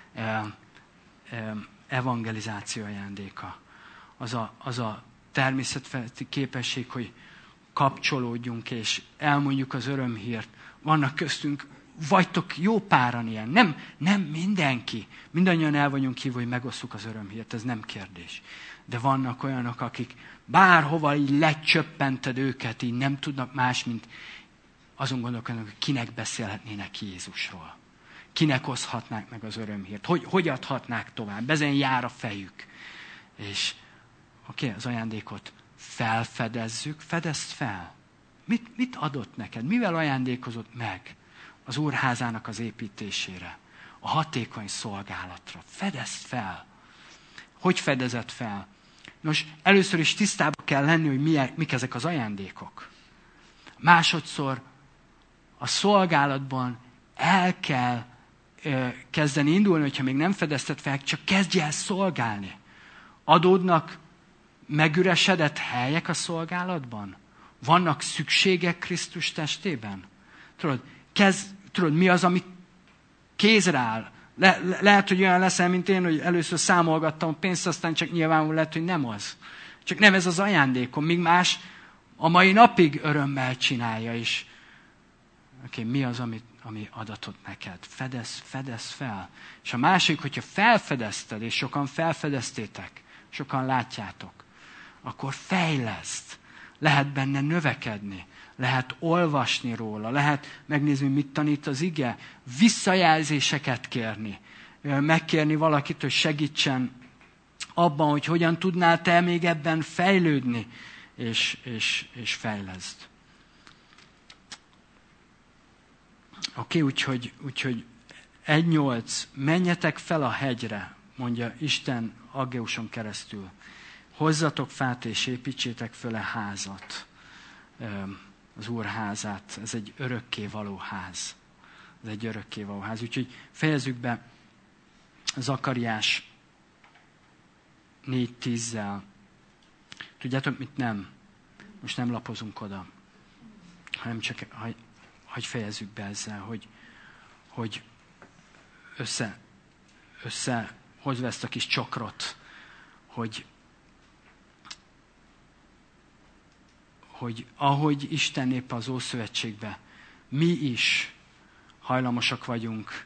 Evangelizáció ajándéka. Az a természetfeletti képesség, hogy kapcsolódjunk, és elmondjuk az örömhírt. Vannak köztünk, vagytok jó páran ilyen. Nem mindenki. Mindannyian el vagyunk hívva, hogy megosszuk az örömhírt, ez nem kérdés. De vannak olyanok, akik bárhova így lecsöppented őket, így nem tudnak más, mint azon gondolkodnak, hogy kinek beszélhetnének Jézusról. Kinek oszhatnák meg az örömhírt. Hogy adhatnák tovább. Ezen jár a fejük. És az ajándékot felfedezzük, fedezd fel. Mit adott neked? Mivel ajándékozott meg az Úr házának az építésére? A hatékony szolgálatra. Fedezd fel. Hogy fedezed fel? Nos, először is tisztában kell lenni, hogy mik ezek az ajándékok. Másodszor a szolgálatban el kell kezdeni indulni, hogyha még nem fedezted fel, csak kezdj el szolgálni. Adódnak megüresedett helyek a szolgálatban? Vannak szükségek Krisztus testében? Tudod, mi az, ami kézre áll? Lehet, hogy olyan leszel, mint én, hogy először számolgattam a pénzt, aztán csak nyilvánvalóan lehet, hogy nem az. Csak nem ez az ajándékom, míg más a mai napig örömmel csinálja is. Mi az, ami adatott neked? Fedezd fel. És a másik, hogyha felfedezted, és sokan felfedeztétek, sokan látjátok, akkor fejleszd. Lehet benne növekedni. Lehet olvasni róla. Lehet megnézni, mit tanít az ige. Visszajelzéseket kérni. Megkérni valakit, hogy segítsen abban, hogy hogyan tudnál te még ebben fejlődni. És fejleszd. Úgyhogy 1.8. Menjetek fel a hegyre, mondja Isten Aggeuson keresztül. Hozzatok fát és építsétek föl a házat, az Úr házát. Ez egy örökkévaló ház. Ez egy örökkévaló ház. Úgyhogy fejezzük be Zakariás 4.10-zel. Tudjátok, mit nem? Most nem lapozunk oda, hanem csak hogy fejezzük be ezzel, hogy hozva ezt a kis csokrot, hogy ahogy Isten népe az Ószövetségbe, mi is hajlamosak vagyunk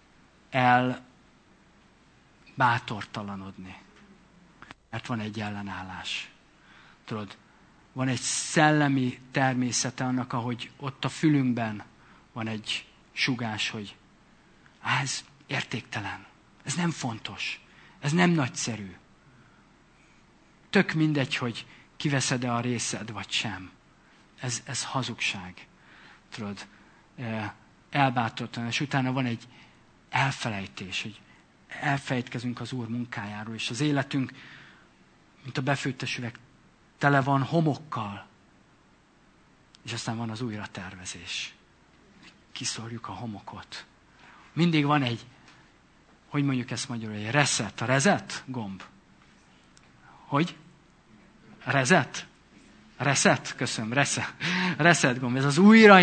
bátortalanodni. Mert van egy ellenállás. Tudod, van egy szellemi természete annak, ahogy ott a fülünkben van egy sugás, hogy ez értéktelen, ez nem fontos, ez nem nagyszerű. Tök mindegy, hogy kiveszed-e a részed, vagy sem. Ez hazugság. Tudod, elbátortalan, és utána van egy elfelejtés, hogy elfelejtkezünk az Úr munkájáról, és az életünk, mint a befőttes üveg, tele van homokkal. És aztán van az újratervezés. Kiszórjuk a homokot. Mindig van egy, hogy mondjuk ezt magyarul, egy reset. A reset gomb. Hogy? Reset? Reset? Köszönöm, reset gomb. Ez az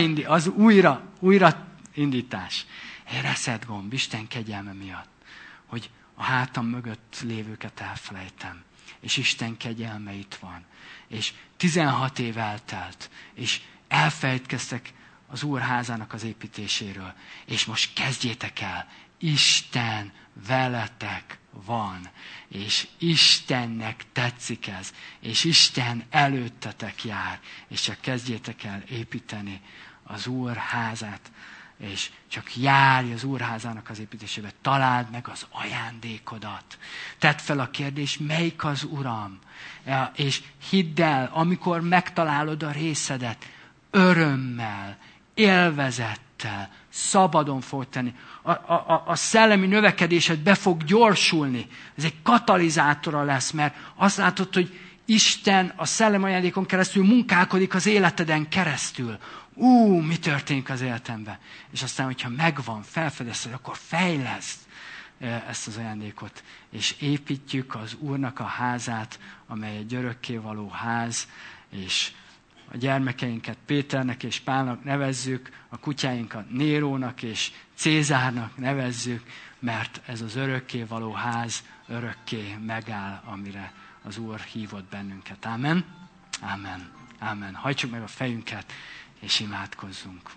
újraindítás. Egy reset gomb, Isten kegyelme miatt. Hogy a hátam mögött lévőket elfelejtem. És Isten kegyelme itt van. És 16 év eltelt. És elfelejtkeztek az Úr házának az építéséről. És most kezdjétek el. Isten veletek van. És Istennek tetszik ez. És Isten előttetek jár. És csak kezdjétek el építeni az Úr házát. És csak járj az Úr házának az építésébe. Találd meg az ajándékodat. Tedd fel a kérdést, melyik az Uram? És hidd el, amikor megtalálod a részedet, örömmel, élvezettel, szabadon fog tenni. A szellemi növekedésed be fog gyorsulni. Ez egy katalizátora lesz, mert azt látod, hogy Isten a szellemi ajándékon keresztül munkálkodik az életeden keresztül. Mi történik az életemben? És aztán, hogyha megvan, felfedezted, akkor fejleszd ezt az ajándékot. És építjük az Úrnak a házát, amely egy örökkévaló ház, és a gyermekeinket Péternek és Pálnak nevezzük, a kutyáinkat Nérónak és Cézárnak nevezzük, mert ez az örökkévaló ház örökké megáll, amire az Úr hívott bennünket. Ámen? Ámen. Ámen. Hajtsuk meg a fejünket, és imádkozzunk.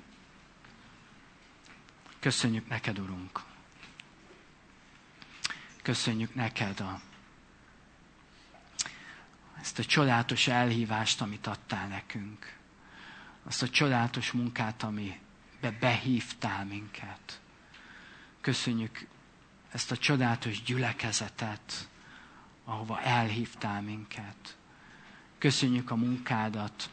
Köszönjük neked, Urunk. Köszönjük neked ezt a csodálatos elhívást, amit adtál nekünk. Azt a csodálatos munkát, amibe behívtál minket. Köszönjük ezt a csodálatos gyülekezetet, ahova elhívtál minket. Köszönjük a munkádat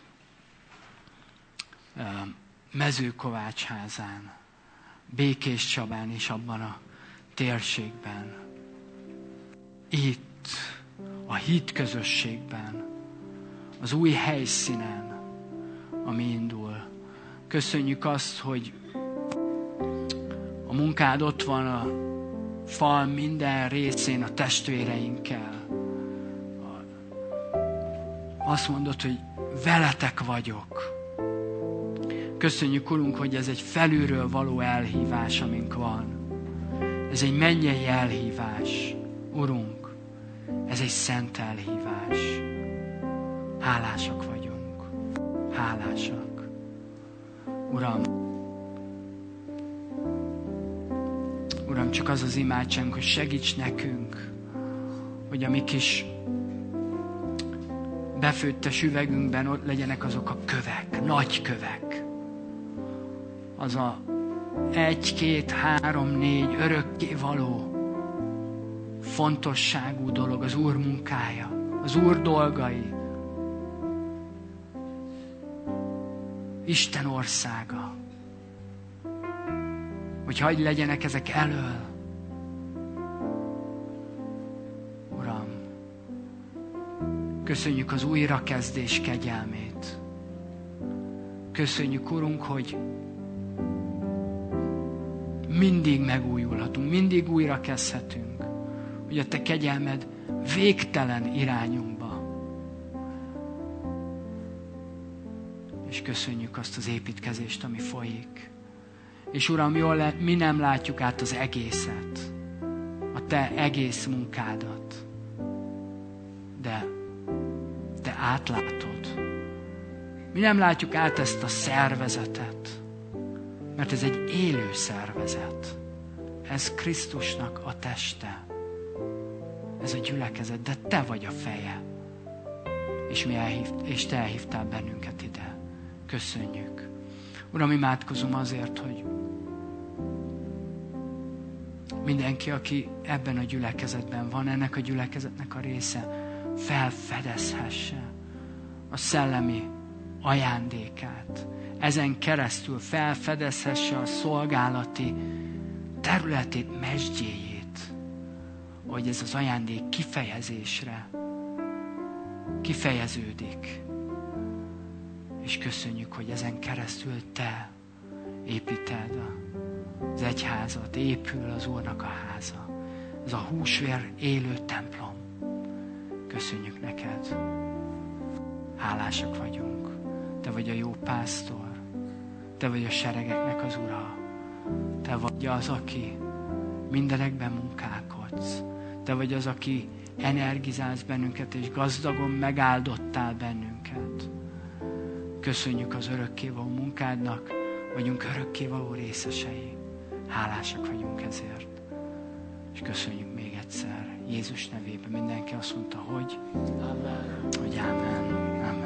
Mezőkovácsházán, Békés Csabán és abban a térségben. Itt, a hit közösségben, az új helyszínen, ami indul. Köszönjük azt, hogy a munkád ott van a fal minden részén a testvéreinkkel. Azt mondod, hogy veletek vagyok. Köszönjük, Urunk, hogy ez egy felülről való elhívás, amink van. Ez egy mennyei elhívás, Urunk. Ez egy szent elhívás. Hálásak vagyunk. Hálásak. Uram, csak az az imádságunk, hogy segíts nekünk, hogy a mi kis befőttes üvegünkben ott legyenek azok a kövek, nagy kövek. Az a 1, 2, 3, 4 örökkévaló fontosságú dolog, az Úr munkája, az Úr dolgai, Isten országa. Hogy hadd legyenek ezek elől. Uram, köszönjük az újrakezdés kegyelmét. Köszönjük, Urunk, hogy mindig megújulhatunk, mindig újra kezdhetünk, hogy a Te kegyelmed végtelen irányunkba. És köszönjük azt az építkezést, ami folyik. És Uram, mi nem látjuk át az egészet, a Te egész munkádat, de Te átlátod. Mi nem látjuk át ezt a szervezetet, mert ez egy élő szervezet. Ez Krisztusnak a teste. Ez a gyülekezet, de Te vagy a feje. És Te elhívtál bennünket ide. Köszönjük. Uram, imádkozom azért, hogy mindenki, aki ebben a gyülekezetben van, ennek a gyülekezetnek a része, felfedezhesse a szellemi ajándékát. Ezen keresztül felfedezhesse a szolgálati területét, mesdjéjét. hogy ez az ajándék kifejezésre kifejeződik. És köszönjük, hogy ezen keresztül Te építed az egyházat, épül az Úrnak a háza. Ez a húsvér élő templom. Köszönjük neked. Hálásak vagyunk. Te vagy a jó pásztor. Te vagy a seregeknek az Ura. Te vagy az, aki mindenekben munkálkodsz. Te vagy az, aki energizálsz bennünket, és gazdagon megáldottál bennünket. Köszönjük az örökkévaló munkádnak, vagyunk örökkévaló részesei. Hálásak vagyunk ezért. És köszönjük még egyszer. Jézus nevében mindenki azt mondta, hogy Amen. Hogy Amen. Amen.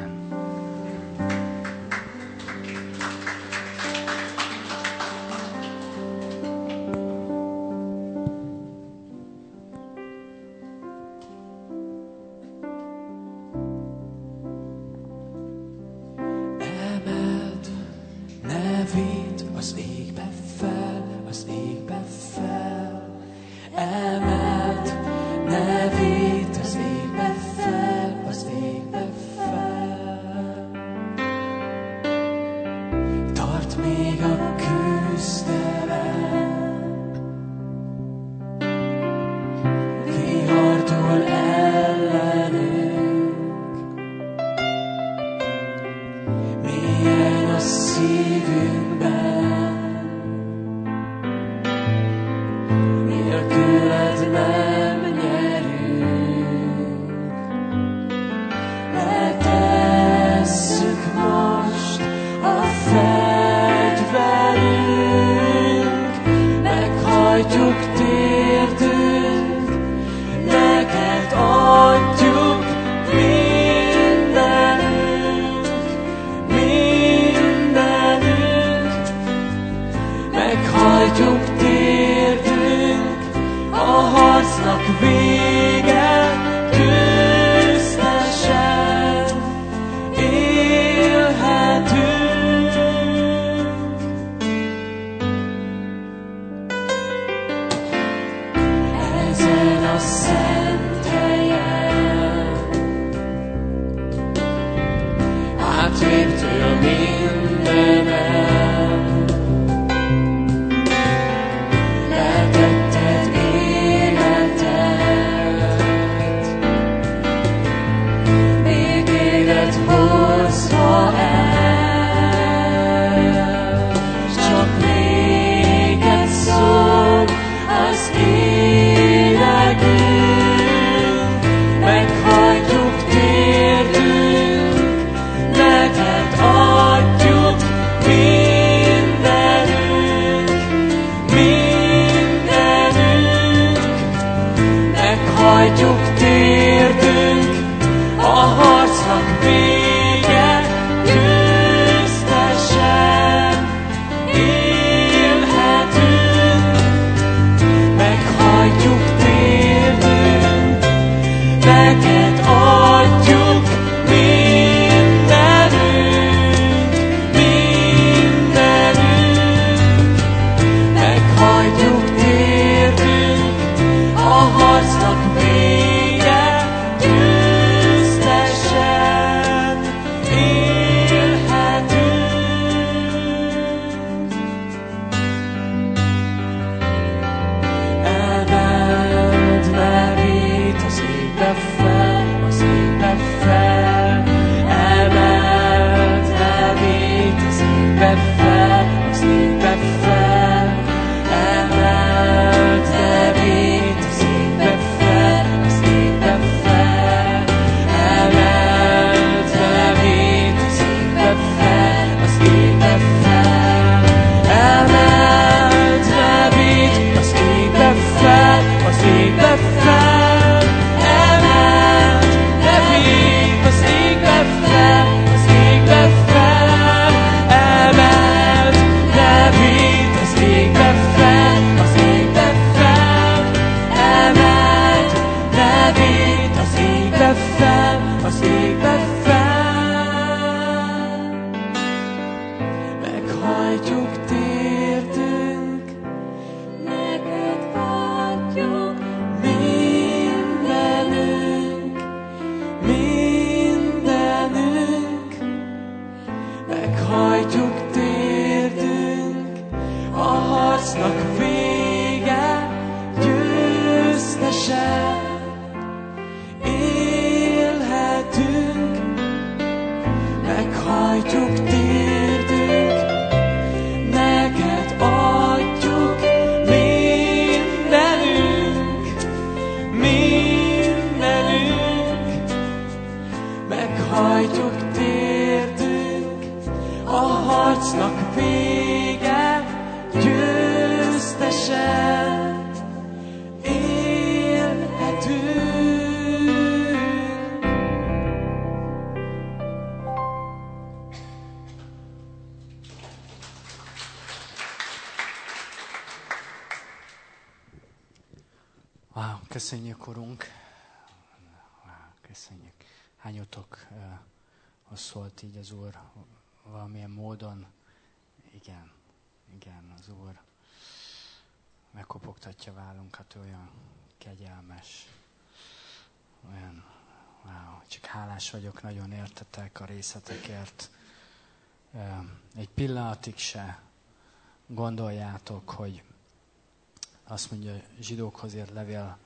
Meghajtjuk térdünk, neked adjuk harcnak vége, győztesen élhetünk. Wow, köszönjük, Urunk. Wow, köszönjük. Hányotok szólt így az Úr valamilyen módon? Igen, az Úr megkopogtatja vállunkat, olyan kegyelmes, olyan, wow, csak hálás vagyok nagyon értetek a részletekért. Egy pillanatig se gondoljátok, hogy azt mondja a zsidókhoz írt levél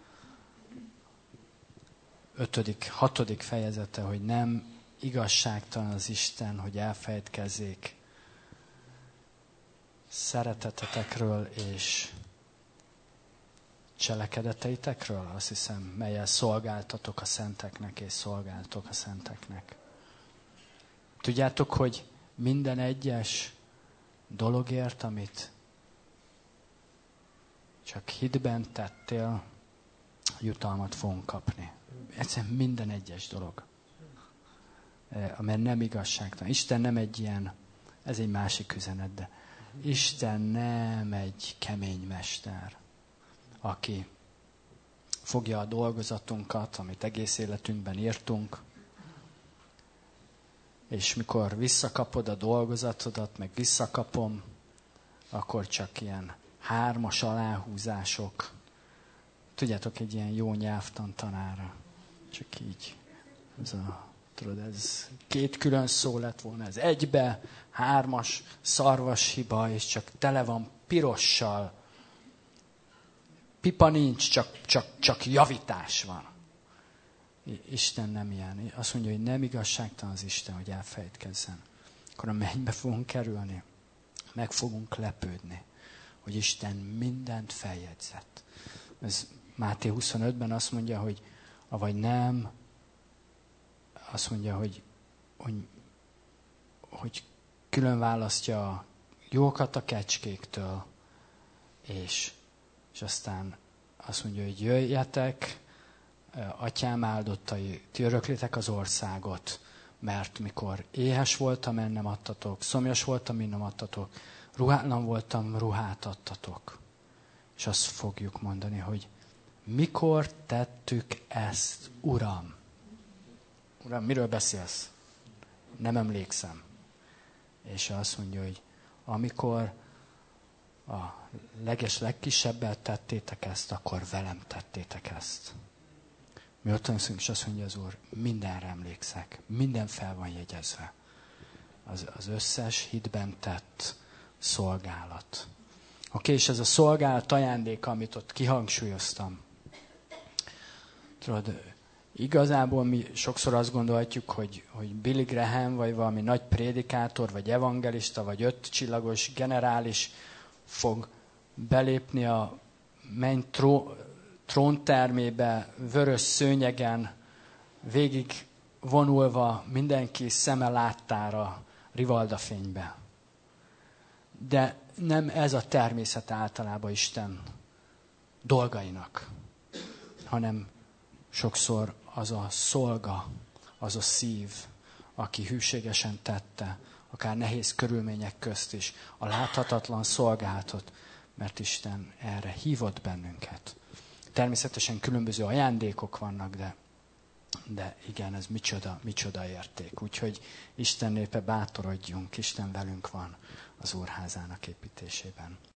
6. fejezete, hogy nem igazságtalan az Isten, hogy elfeledkezzék szeretetetekről és cselekedeteitekről, azt hiszem, mellyel szolgáltatok a szenteknek és szolgáltok a szenteknek. Tudjátok, hogy minden egyes dologért, amit csak hitben tettél, jutalmat fogunk kapni. Egyszerűen minden egyes dolog. Amely nem igazságtalan. Isten nem egy ilyen, ez egy másik üzenet, de Isten nem egy kemény mester, aki fogja a dolgozatunkat, amit egész életünkben írtunk, és mikor visszakapod a dolgozatodat, meg visszakapom, akkor csak ilyen 3-as aláhúzások. Tudjátok, egy ilyen jó nyelvtan tanára. Csak így. Ez 2 külön szó lett volna. Ez 1-be, 3-as szarvas hiba, és csak tele van pirossal. Pipa nincs, csak javítás van. Isten nem ilyen. Azt mondja, hogy nem igazságtalan az Isten, hogy elfelejtkezzen. Akkor a mennybe fogunk kerülni. Meg fogunk lepődni, hogy Isten mindent feljegyzett. Ez Máté 25-ben azt mondja, hogy avagy nem, azt mondja, hogy külön választja a jókat a kecskéktől, és aztán azt mondja, hogy jöjjetek, atyám áldottai, ti öröklitek az országot, mert mikor éhes voltam, nem adtatok, szomjas voltam, nem adtatok, ruhátlan voltam, ruhát adtatok. És azt fogjuk mondani, hogy mikor tettük ezt, Uram? Uram, miről beszélsz? Nem emlékszem. És azt mondja, hogy amikor a legkisebbel tettétek ezt, akkor velem tettétek ezt. Mi ott tanulszunk, és azt mondja az Úr, mindenre emlékszek, minden fel van jegyezve. Az összes hitben tett szolgálat. Oké, és ez a szolgálat ajándéka, amit ott kihangsúlyoztam. Tudod, igazából mi sokszor azt gondolhatjuk, hogy Billy Graham, vagy valami nagy prédikátor, vagy evangelista, vagy 5 csillagos generális fog belépni a menny tróntermébe, vörös szőnyegen, végig vonulva mindenki szeme láttára, rivaldafénybe. De nem ez a természet általában Isten dolgainak, hanem sokszor az a szolga, az a szív, aki hűségesen tette, akár nehéz körülmények közt is, a láthatatlan szolgálatot, mert Isten erre hívott bennünket. Természetesen különböző ajándékok vannak, de igen, ez micsoda érték. Úgyhogy Isten népe, bátorodjunk, Isten velünk van az Úrházának építésében.